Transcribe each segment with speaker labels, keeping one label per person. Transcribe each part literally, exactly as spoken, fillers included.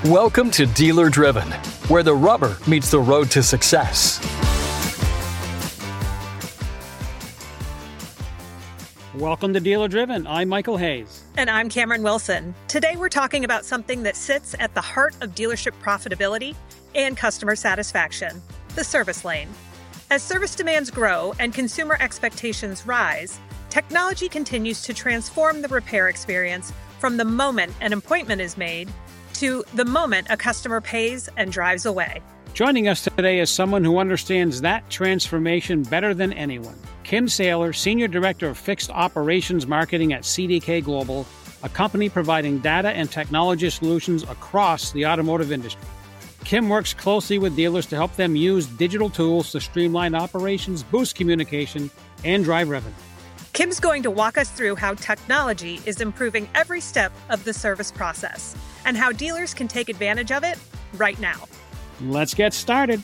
Speaker 1: Welcome to Dealer Driven, where the rubber meets the road to success.
Speaker 2: Welcome to Dealer Driven. I'm Michael Hayes.
Speaker 3: And I'm Cameron Wilson. Today we're talking about something that sits at the heart of dealership profitability and customer satisfaction, the service lane. As service demands grow and consumer expectations rise, technology continues to transform the repair experience from the moment an appointment is made to the moment a customer pays and drives away.
Speaker 2: Joining us today is someone who understands that transformation better than anyone. Kim Saylor, Senior Director of Fixed Operations Marketing at C D K Global, a company providing data and technology solutions across the automotive industry. Kim works closely with dealers to help them use digital tools to streamline operations, boost communication, and drive revenue.
Speaker 3: Kim's going to walk us through how technology is improving every step of the service process and how dealers can take advantage of it right now.
Speaker 2: Let's get started.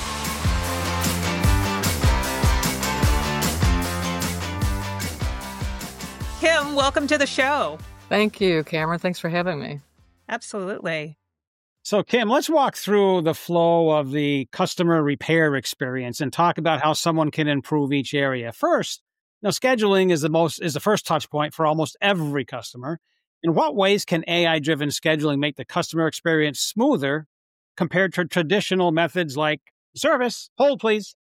Speaker 3: Kim, welcome to the show.
Speaker 4: Thank you, Cameron. Thanks for having me.
Speaker 3: Absolutely.
Speaker 2: So, Kim, let's walk through the flow of the customer repair experience and talk about how someone can improve each area. First, now scheduling is the most is the first touch point for almost every customer. In what ways can A I-driven scheduling make the customer experience smoother compared to traditional methods like service, hold please?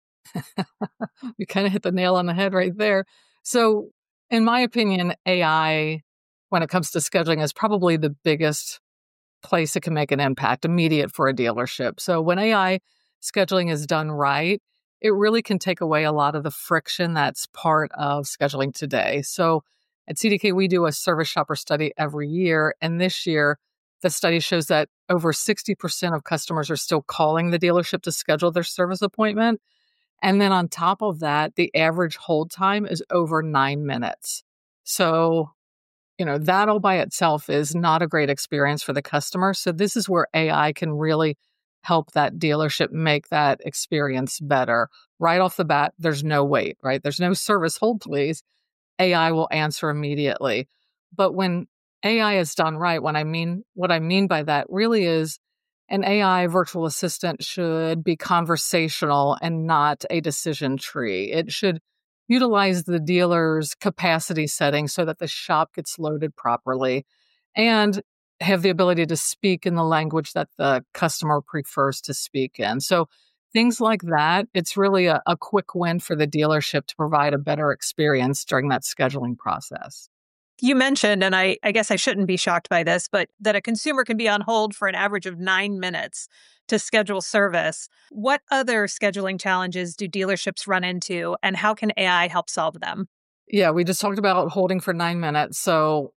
Speaker 4: You kind of hit the nail on the head right there. So, in my opinion, A I, when it comes to scheduling, is probably the biggest place it can make an impact, immediate for a dealership. So when A I scheduling is done right, it really can take away a lot of the friction that's part of scheduling today. So at C D K, we do a service shopper study every year. And this year, the study shows that over sixty percent of customers are still calling the dealership to schedule their service appointment. And then on top of that, the average hold time is over nine minutes. So you know, that all by itself is not a great experience for the customer. So this is where A I can really help that dealership make that experience better. Right off the bat, there's no wait, right? There's no service, hold please. A I will answer immediately. But when A I is done right, when I mean what I mean by that really is an A I virtual assistant should be conversational and not a decision tree. It should utilize the dealer's capacity settings so that the shop gets loaded properly and have the ability to speak in the language that the customer prefers to speak in. So things like that, it's really a, a quick win for the dealership to provide a better experience during that scheduling process.
Speaker 3: You mentioned, and I, I guess I shouldn't be shocked by this, but that a consumer can be on hold for an average of nine minutes to schedule service. What other scheduling challenges do dealerships run into, and how can A I help solve them?
Speaker 4: Yeah, we just talked about holding for nine minutes. So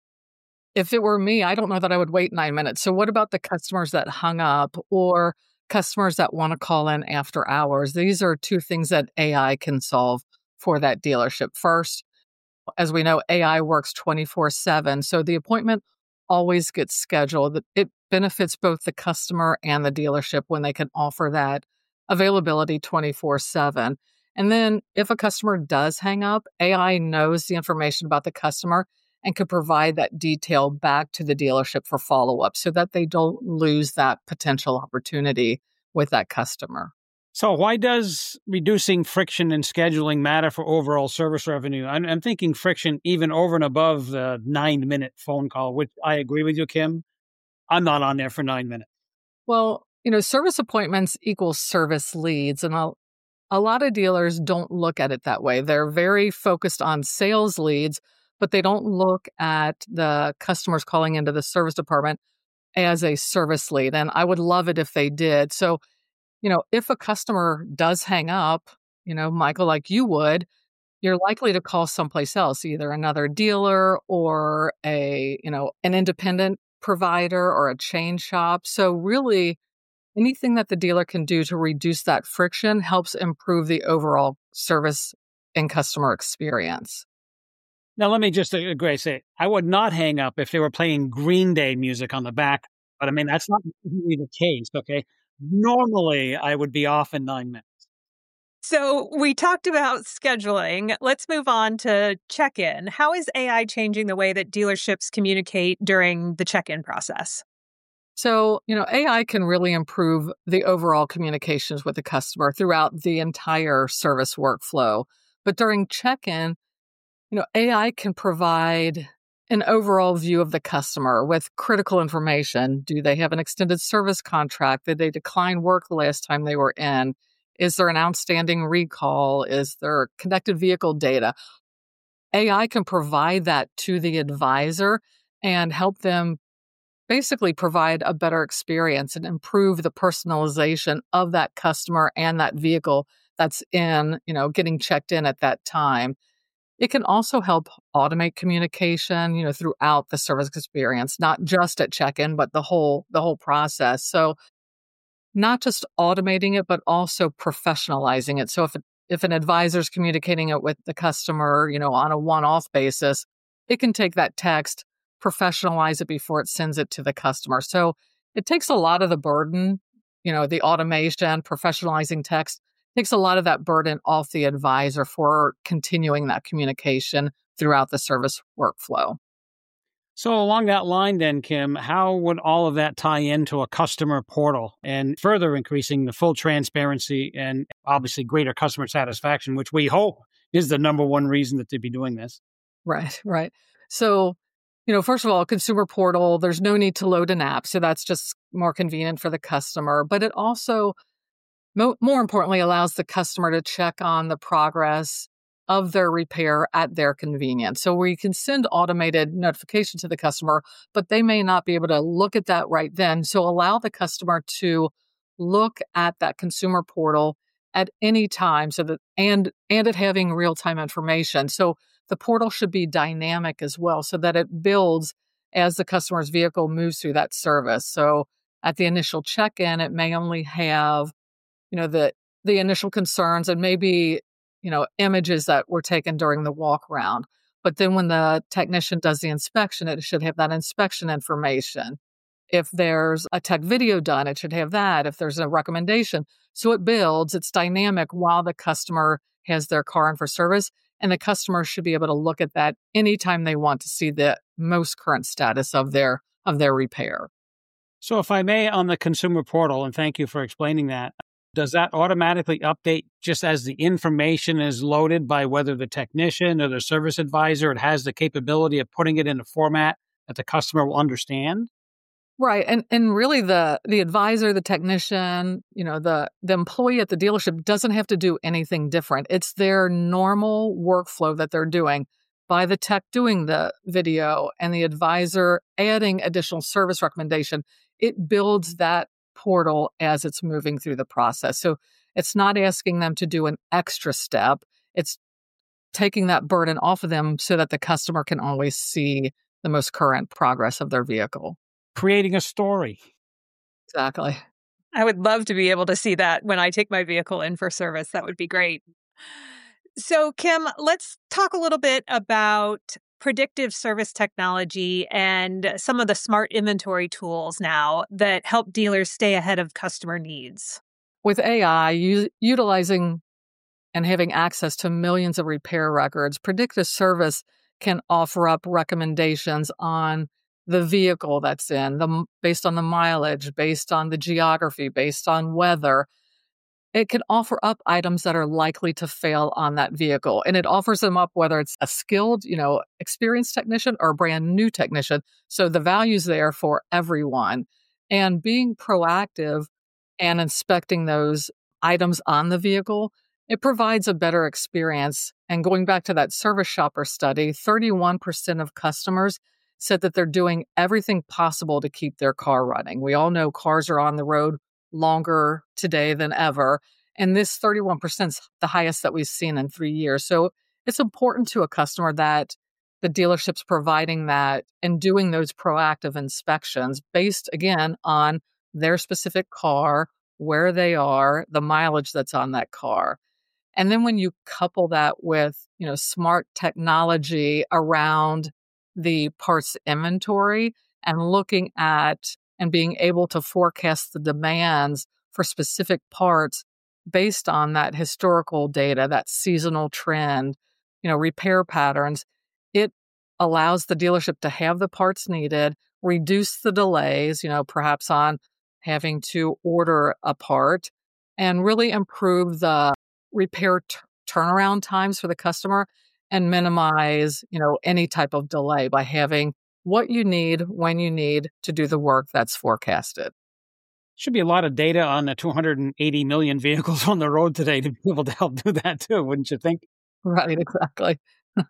Speaker 4: if it were me, I don't know that I would wait nine minutes. So what about the customers that hung up or customers that want to call in after hours? These are two things that A I can solve for that dealership. First, as we know, A I works twenty-four seven. So the appointment always gets scheduled. It benefits both the customer and the dealership when they can offer that availability twenty-four seven. And then if a customer does hang up, A I knows the information about the customer and could provide that detail back to the dealership for follow-up so that they don't lose that potential opportunity with that customer.
Speaker 2: So why does reducing friction in scheduling matter for overall service revenue? I'm, I'm thinking friction even over and above the nine-minute phone call, which I agree with you, Kim. I'm not on there for nine minutes.
Speaker 4: Well, you know, service appointments equal service leads, and a, a lot of dealers don't look at it that way. They're very focused on sales leads, but they don't look at the customers calling into the service department as a service lead. And I would love it if they did. So you know, if a customer does hang up, you know, Michael, like you would, you're likely to call someplace else, either another dealer or a, you know, an independent provider or a chain shop. So really, anything that the dealer can do to reduce that friction helps improve the overall service and customer experience.
Speaker 2: Now, let me just agree. Say, I would not hang up if they were playing Green Day music on the back. But I mean, that's not really the case, okay? Normally, I would be off in nine minutes.
Speaker 3: So we talked about scheduling. Let's move on to check-in. How is A I changing the way that dealerships communicate during the check-in process?
Speaker 4: So, you know, A I can really improve the overall communications with the customer throughout the entire service workflow. But during check-in, you know, A I can provide an overall view of the customer with critical information. Do they have an extended service contract? Did they decline work the last time they were in? Is there an outstanding recall? Is there connected vehicle data? A I can provide that to the advisor and help them basically provide a better experience and improve the personalization of that customer and that vehicle that's in, you know, getting checked in at that time. It can also help automate communication, you know, throughout the service experience, not just at check-in, but the whole the whole process. So not just automating it, but also professionalizing it. So if it, if an advisor is communicating it with the customer, you know, on a one-off basis, it can take that text, professionalize it before it sends it to the customer. So it takes a lot of the burden, you know, the automation, professionalizing text, takes a lot of that burden off the advisor for continuing that communication throughout the service workflow.
Speaker 2: So along that line then, Kim, how would all of that tie into a customer portal and further increasing the full transparency and obviously greater customer satisfaction, which we hope is the number one reason that they'd be doing this?
Speaker 4: Right, right. So, you know, first of all, consumer portal, there's no need to load an app. So that's just more convenient for the customer. But it also, mo- more importantly, allows the customer to check on the progress of their repair at their convenience. So we can send automated notification to the customer, but they may not be able to look at that right then. So allow the customer to look at that consumer portal at any time so that and and it having real-time information. So the portal should be dynamic as well so that it builds as the customer's vehicle moves through that service. So at the initial check-in, it may only have, you know, the the initial concerns and maybe, you know, images that were taken during the walk around. But then when the technician does the inspection, it should have that inspection information. If there's a tech video done, it should have that. If there's a recommendation. So it builds, it's dynamic while the customer has their car in for service. And the customer should be able to look at that anytime they want to see the most current status of their of their repair.
Speaker 2: So if I may, on the consumer portal, and thank you for explaining that, does that automatically update just as the information is loaded by whether the technician or the service advisor, it has the capability of putting it in a format that the customer will understand?
Speaker 4: Right. And and really the the advisor, the technician, you know, the the employee at the dealership doesn't have to do anything different. It's their normal workflow that they're doing by the tech doing the video and the advisor adding additional service recommendation. It builds that portal as it's moving through the process. So it's not asking them to do an extra step. It's taking that burden off of them so that the customer can always see the most current progress of their vehicle.
Speaker 2: Creating a story.
Speaker 4: Exactly.
Speaker 3: I would love to be able to see that when I take my vehicle in for service. That would be great. So, Kim, let's talk a little bit about predictive service technology and some of the smart inventory tools now that help dealers stay ahead of customer needs.
Speaker 4: With A I, u- utilizing and having access to millions of repair records, predictive service can offer up recommendations on the vehicle that's in, the, based on the mileage, based on the geography, based on weather. It can offer up items that are likely to fail on that vehicle. And it offers them up whether it's a skilled, you know, experienced technician or a brand new technician. So the value's there for everyone. And being proactive and inspecting those items on the vehicle, it provides a better experience. And going back to that service shopper study, thirty-one percent of customers said that they're doing everything possible to keep their car running. We all know cars are on the road longer today than ever. And this thirty-one percent is the highest that we've seen in three years. So it's important to a customer that the dealership's providing that and doing those proactive inspections based, again, on their specific car, where they are, the mileage that's on that car. And then when you couple that with, you know, smart technology around the parts inventory and looking at and being able to forecast the demands for specific parts based on that historical data, that seasonal trend, you know, repair patterns, it allows the dealership to have the parts needed reduce the delays, you know, perhaps on having to order a part, and really improve the repair t- turnaround times for the customer and minimize, you know, any type of delay by having what you need when you need to do the work that's forecasted.
Speaker 2: Should be a lot of data on the two hundred eighty million vehicles on the road today to be able to help do that too, wouldn't you think?
Speaker 4: Right, exactly.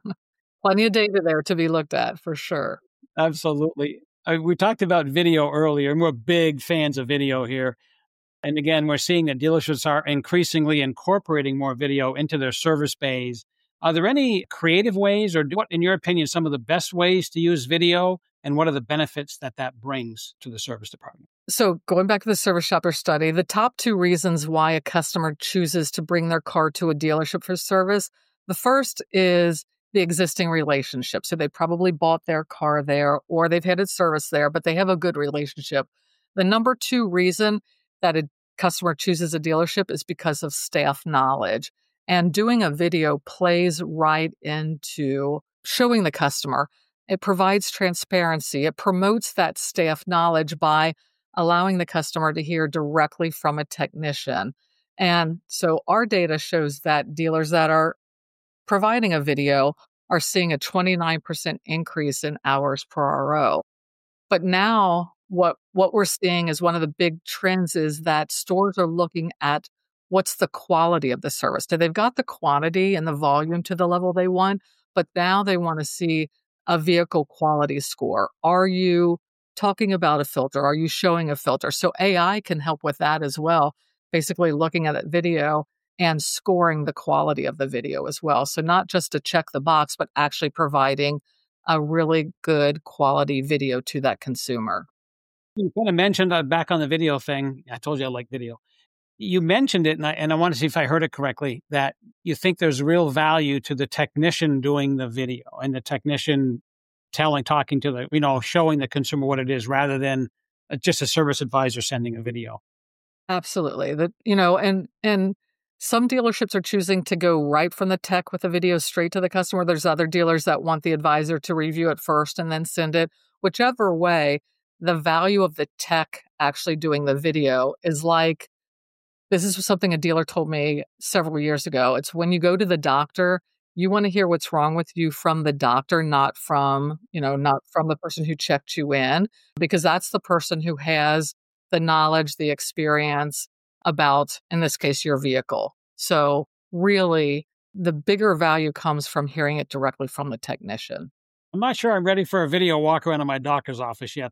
Speaker 4: Plenty of data there to be looked at for sure.
Speaker 2: Absolutely. Uh, we talked about video earlier, and we're big fans of video here. And again, we're seeing that dealerships are increasingly incorporating more video into their service bays. Are there any creative ways, or what, in your opinion, some of the best ways to use video, and what are the benefits that that brings to the service department?
Speaker 4: So going back to the service shopper study, the top two reasons why a customer chooses to bring their car to a dealership for service, the first is the existing relationship. So they probably bought their car there or they've had it serviced there, but they have a good relationship. The number two reason that a customer chooses a dealership is because of staff knowledge. And doing a video plays right into showing the customer. It provides transparency. It promotes that staff knowledge by allowing the customer to hear directly from a technician. And so our data shows that dealers that are providing a video are seeing a twenty-nine percent increase in hours per R O. But now what, what we're seeing is one of the big trends is that stores are looking at what's the quality of the service. So they've got the quantity and the volume to the level they want, but now they want to see a vehicle quality score. Are you talking about a filter? Are you showing a filter? So A I can help with that as well, basically looking at that video and scoring the quality of the video as well. So not just to check the box, but actually providing a really good quality video to that consumer.
Speaker 2: You kind of mentioned uh, back on the video thing. I told you I like video. You mentioned it, and I, and I want to see if I heard it correctly, that you think there's real value to the technician doing the video and the technician telling, talking to the, you know, showing the consumer what it is rather than uh, just a service advisor sending a video.
Speaker 4: Absolutely. That, you know, and, and some dealerships are choosing to go right from the tech with the video straight to the customer. There's other dealers that want the advisor to review it first and then send it. Whichever way, the value of the tech actually doing the video is like, this is something a dealer told me several years ago. It's when you go to the doctor, you want to hear what's wrong with you from the doctor, not from, you know, not from the person who checked you in, because that's the person who has the knowledge, the experience about, in this case, your vehicle. So really, the bigger value comes from hearing it directly from the technician.
Speaker 2: I'm not sure I'm ready for a video walk around in my doctor's office yet,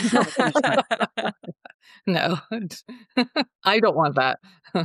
Speaker 2: though.
Speaker 4: No, I don't want that.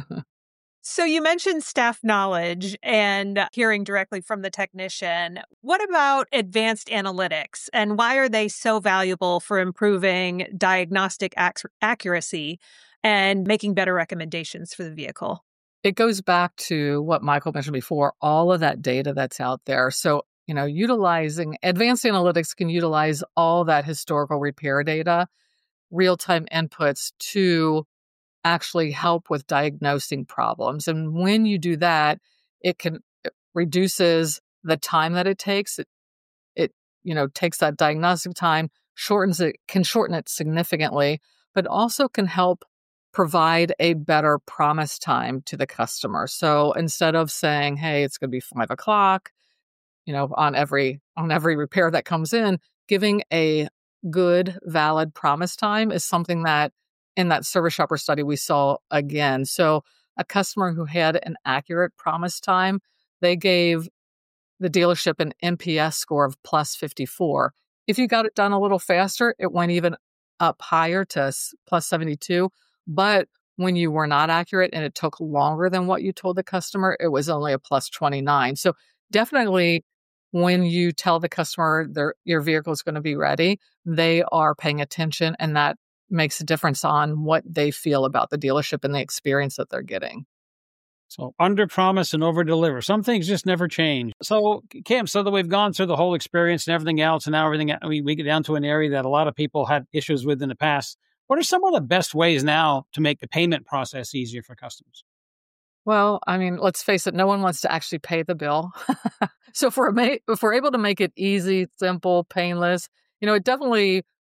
Speaker 3: So you mentioned staff knowledge and hearing directly from the technician. What about advanced analytics, and why are they so valuable for improving diagnostic ac- accuracy and making better recommendations for the vehicle?
Speaker 4: It goes back to what Michael mentioned before, all of that data that's out there. So, you know, utilizing advanced analytics can utilize all that historical repair data, real-time inputs to actually help with diagnosing problems. And when you do that, it can it reduces the time that it takes. It, it, you know, takes that diagnostic time, shortens it, can shorten it significantly, but also can help provide a better promise time to the customer. So instead of saying, hey, it's going to be five o'clock, you know, on every, on every repair that comes in, giving a good, valid promise time is something that in that service shopper study we saw again. So a customer who had an accurate promise time, they gave the dealership an N P S score of plus fifty-four. If you got it done a little faster, it went even up higher to plus seventy-two. But when you were not accurate and it took longer than what you told the customer, it was only a plus twenty-nine. So definitely when you tell the customer their, your vehicle is going to be ready, they are paying attention, and that makes a difference on what they feel about the dealership and the experience that they're getting.
Speaker 2: So under promise and over deliver. Some things just never change. So Kim, so that we've gone through the whole experience and everything else, and now everything, we, we get down to an area that a lot of people had issues with in the past. What are some of the best ways now to make the payment process easier for customers?
Speaker 4: Well, I mean, let's face it, no one wants to actually pay the bill. So if we're, ma- if we're able to make it easy, simple, painless, you know, it definitely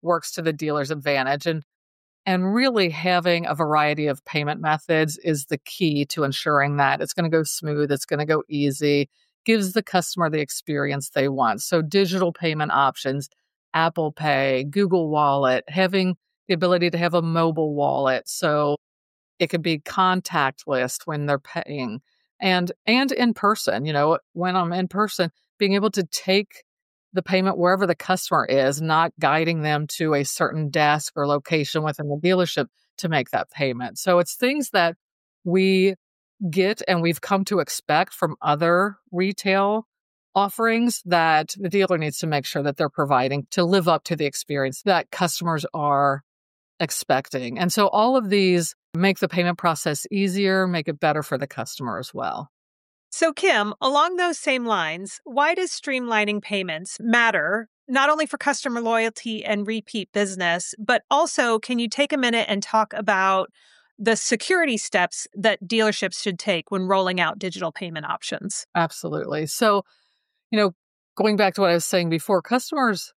Speaker 4: works to the dealer's advantage. And and really having a variety of payment methods is the key to ensuring that it's going to go smooth, it's going to go easy, gives the customer the experience they want. So digital payment options, Apple Pay, Google Wallet, having the ability to have a mobile wallet. So it could be contactless when they're paying, and and in person. You know, when I'm in person, being able to take the payment wherever the customer is, not guiding them to a certain desk or location within the dealership to make that payment. So it's things that we get and we've come to expect from other retail offerings that the dealer needs to make sure that they're providing to live up to the experience that customers are expecting. And so all of these make the payment process easier, make it better for the customer as well.
Speaker 3: So, Kim, along those same lines, why does streamlining payments matter, not only for customer loyalty and repeat business, but also can you take a minute and talk about the security steps that dealerships should take when rolling out digital payment options?
Speaker 4: Absolutely. So, you know, going back to what I was saying before, customers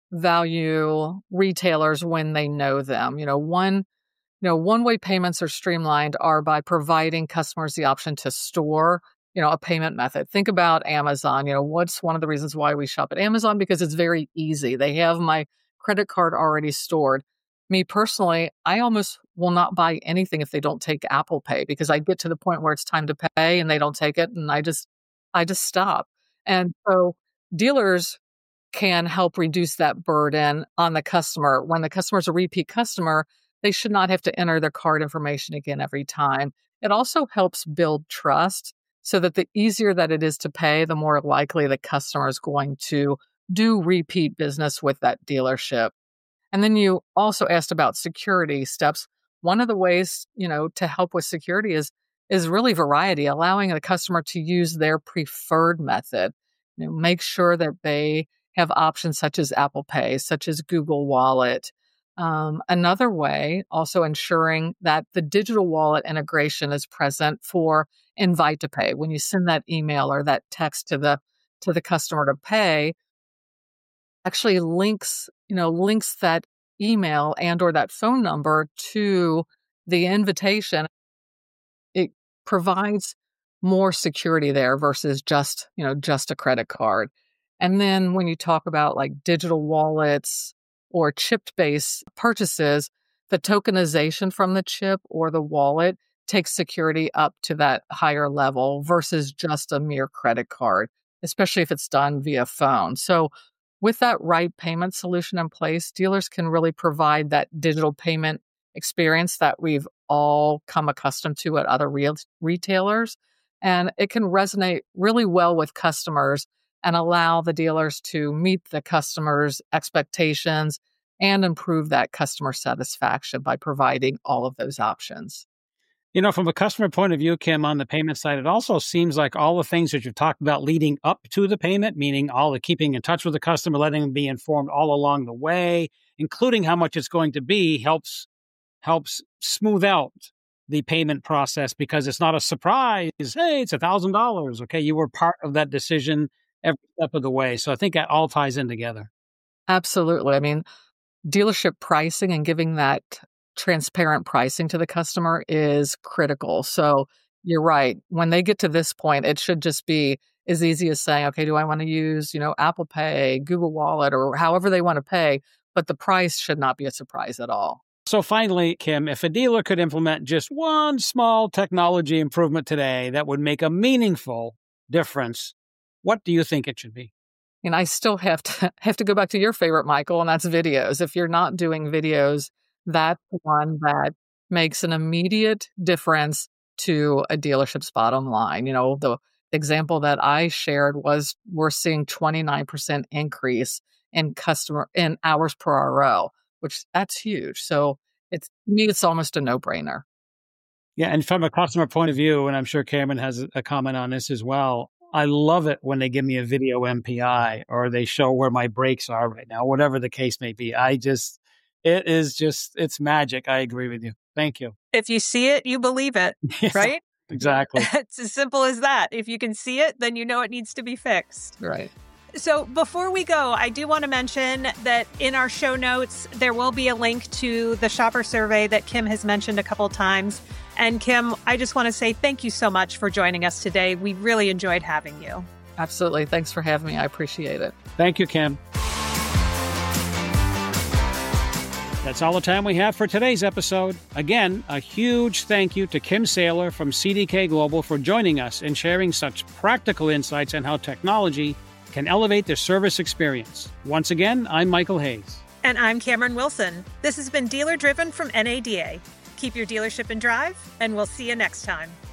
Speaker 4: value retailers when they know them. You know, one You know, one-way payments are streamlined are by providing customers the option to store, you know, a payment method. Think about Amazon. You know, what's one of the reasons why we shop at Amazon? Because it's very easy. They have my credit card already stored. Me personally, I almost will not buy anything if they don't take Apple Pay, because I get to the point where it's time to pay and they don't take it, and I just, I just stop. And so dealers can help reduce that burden on the customer. When the customer's a repeat customer, they should not have to enter their card information again every time. It also helps build trust so that the easier that it is to pay, the more likely the customer is going to do repeat business with that dealership. And then you also asked about security steps. One of the ways, you know, to help with security is is really variety, allowing the customer to use their preferred method. You know, make sure that they have options such as Apple Pay, such as Google Wallet. Um, another way, also ensuring that the digital wallet integration is present for Invite to Pay. When you send that email or that text to the to the customer to pay, actually links, you know, links that email and or that phone number to the invitation. It provides more security there versus just, you know, just a credit card. And then when you talk about like digital wallets or chip-based purchases, the tokenization from the chip or the wallet takes security up to that higher level versus just a mere credit card, especially if it's done via phone. So with that right payment solution in place, dealers can really provide that digital payment experience that we've all come accustomed to at other real retailers. And it can resonate really well with customers and allow the dealers to meet the customers' expectations and improve that customer satisfaction by providing all of those options.
Speaker 2: You know, from a customer point of view, Kim, on the payment side, it also seems like all the things that you've talked about leading up to the payment, meaning all the keeping in touch with the customer, letting them be informed all along the way, including how much it's going to be, helps helps smooth out the payment process because it's not a surprise. Hey, it's a thousand dollars. Okay, you were part of that decision every step of the way. So I think that all ties in together.
Speaker 4: Absolutely. I mean, dealership pricing and giving that transparent pricing to the customer is critical. So you're right. When they get to this point, it should just be as easy as saying, okay, do I want to use, you know, Apple Pay, Google Wallet, or however they want to pay, but the price should not be a surprise at all.
Speaker 2: So finally, Kim, if a dealer could implement just one small technology improvement today that would make a meaningful difference, what do you think it should be?
Speaker 4: And I still have to have to go back to your favorite, Michael, and that's videos. If you're not doing videos, that's one that makes an immediate difference to a dealership's bottom line. You know, the example that I shared was we're seeing twenty-nine percent increase in customer in hours per R O, which that's huge. So it's to me, it's almost a no-brainer.
Speaker 2: Yeah, and from a customer point of view, and I'm sure Cameron has a comment on this as well, I love it when they give me a video M P I or they show where my brakes are right now, whatever the case may be. I just, it is just, it's magic. I agree with you. Thank you.
Speaker 3: If you see it, you believe it,
Speaker 2: Yeah,
Speaker 3: right?
Speaker 2: exactly.
Speaker 3: It's as simple as that. If you can see it, then you know it needs to be fixed.
Speaker 4: Right.
Speaker 3: So before we go, I do want to mention that in our show notes, there will be a link to the shopper survey that Kim has mentioned a couple times. And Kim, I just want to say thank you so much for joining us today. We really enjoyed having you.
Speaker 4: Absolutely. Thanks for having me. I appreciate it.
Speaker 2: Thank you, Kim. That's all the time we have for today's episode. Again, a huge thank you to Kim Saylor from C D K Global for joining us and sharing such practical insights on how technology can elevate the service experience. Once again, I'm Michael Hayes.
Speaker 3: And I'm Cameron Wilson. This has been Dealer Driven from N A D A. Keep your dealership in drive, and we'll see you next time.